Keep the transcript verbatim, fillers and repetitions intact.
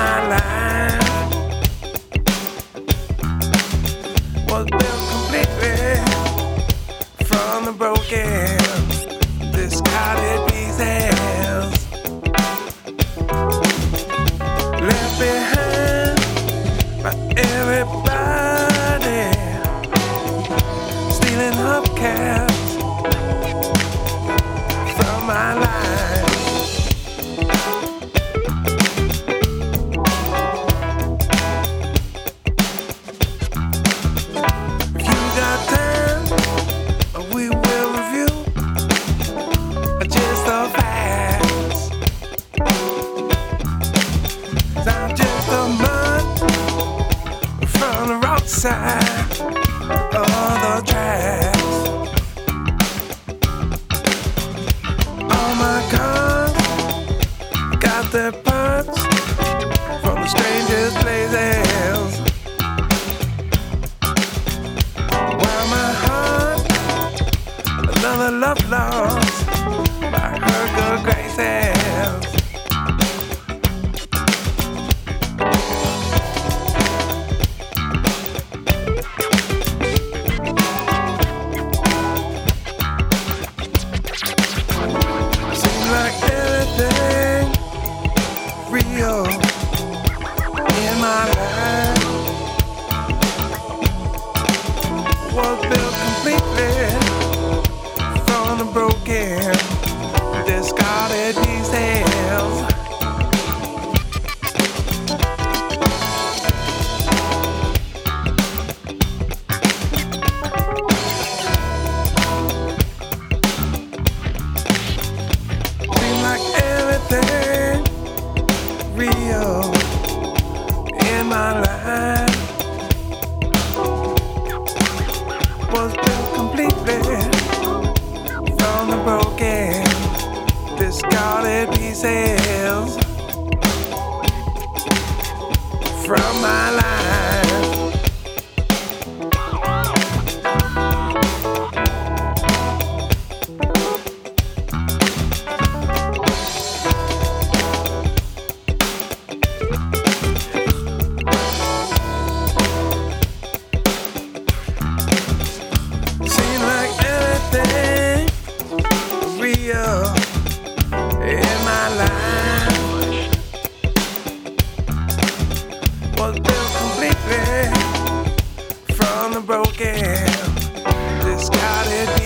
my life was built completely from the broken, discarded pieces left behind by everybody stealing hubcaps from my life. If you got time, we will review just the facts. 'Cause I'm just a mud from the roadside of the tracks. All my cars got their parts from the strangest places. While my heart, another love lost by her good graces. Seems like everything real in my life was built completely from the broken, discarded pieces. Seems like everything real in my life was built completely from the broken, discarded pieces from my life. Seems like everything real in my life was built completely from the broken, discarded